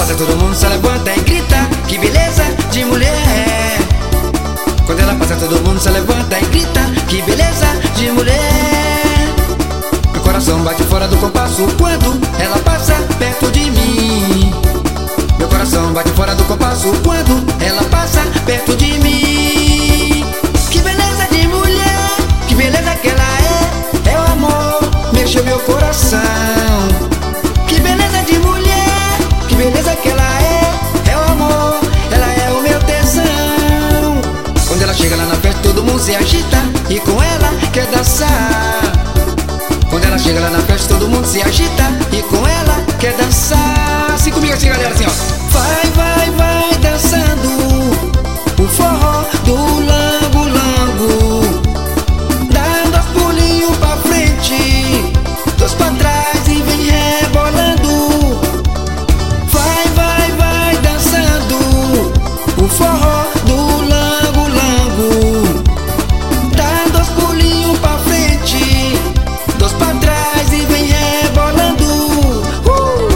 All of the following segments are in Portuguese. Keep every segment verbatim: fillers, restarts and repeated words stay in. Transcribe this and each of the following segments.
passa todo mundo se levanta e grita, que beleza de mulher. Quando ela passa todo mundo se levanta e grita, que beleza de mulher. Meu coração bate fora do compasso quando ela passa perto de mim. Meu coração bate fora do compasso quando ela passa perto de mim. Que beleza de mulher, que beleza que ela é. É o amor, mexeu meu coração. Que beleza de mulher, que beleza que ela é. É o amor, ela é o meu tesão. Quando ela chega lá na festa todo mundo se agita e com ela quer dançar. Quando ela chega lá na festa todo mundo se agita e com ela quer dançar. Assim comigo assim galera, assim ó. Vai, vai, vai dançando o forró do Lango Lango. Dá dois pulinhos pra frente, dois pra trás e vem rebolando. Vai, vai, vai dançando o forró do Lango Lango. Dá dois pulinhos pra frente, dois pra trás e vem rebolando. uh!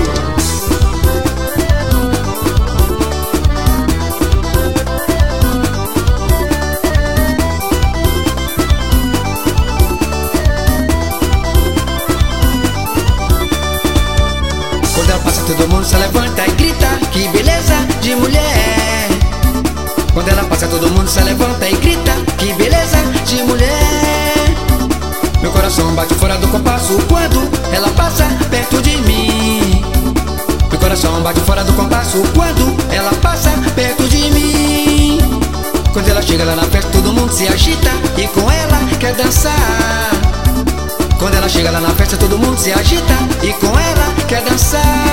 Quando ela passa todo mundo se levanta e grita, que beleza de mulher. Quando ela passa todo mundo se levanta e grita, que beleza de mulher. Meu coração bate fora do compasso quando ela passa perto de mim. Meu coração bate fora do compasso quando ela passa perto de mim. Quando ela chega lá na festa todo mundo se agita e com ela quer dançar. Quando ela chega lá na festa todo mundo se agita e com ela quer dançar.